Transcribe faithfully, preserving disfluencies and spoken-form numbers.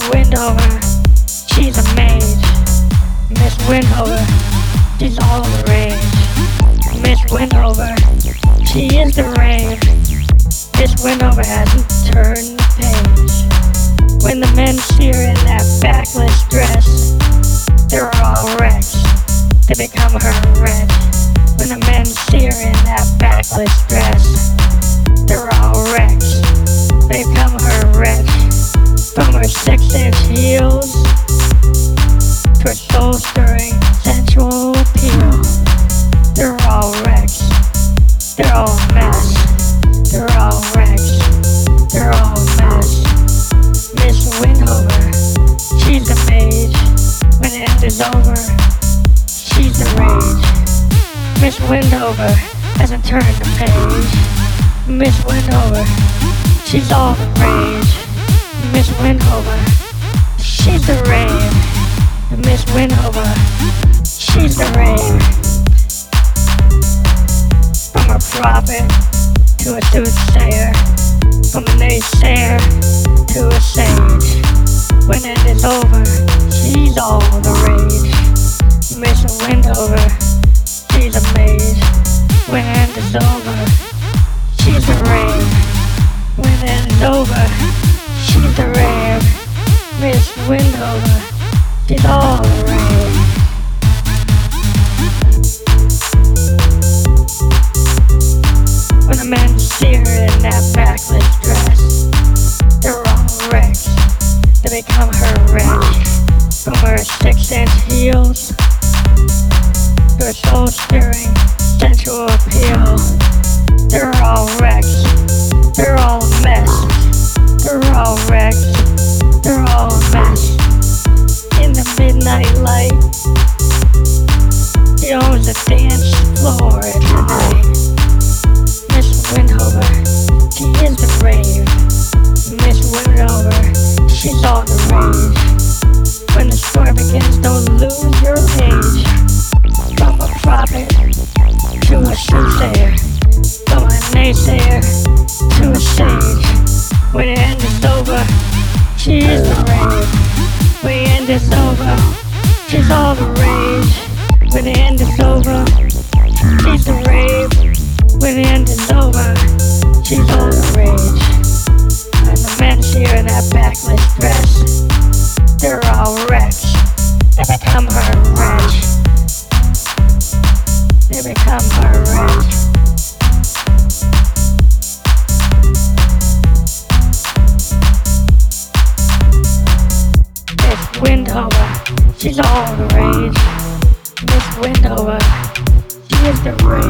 Windover, she's a mage. Miss Windover, she's all the rage. Miss Windover, she is the rave. Miss Windover hasn't turned the page. When the men see her in that backless dress, they're all wrecks. They become her wretch. When the men see her in that backless dress, they're all wrecks. They become her wretch. From her six-inch heels to her soul-stirring sensual appeal, they're all wrecks. They're all mess. They're all wrecks. They're all mess. Miss Windover, she's the mage. When the end is over, she's the rage. Miss Windover hasn't turned the page. Miss Windover, she's all the rage. Miss Windover, she's the rave. Miss Windover, she's the rave. From a prophet to a soothsayer, from a naysayer to a sage. When it is over, she's all the rage. Miss Windover, she's a mage. When it is over, she's the rave. When it is over, she's the rave. Miss Windover, she's all the rave. When the men see her in that backless dress, they're all wrecks. They become her wretch. From her six-inch heels to her soul-stirring sensual appeal, they're all wrecks. They're all mess. They're all wrecks. They're all mess. In the midnight light, she owns the dance floor tonight. Miss Windover, she is the rave. Miss Windover, she's all the rage. When the story begins, don't lose your page. From a prophet to a soothsayer, from a naysayer to a sage. When the end is over, she is the rave. When the end is over, she's all the rage. When the end is over, she's the rave. When the end is over, she's all the rage. And the men see her in that backless dress, they're all wrecks. They become her wretch. They become her wretch. Miss Windover, she's all the rage. Miss Windover, she is the rage.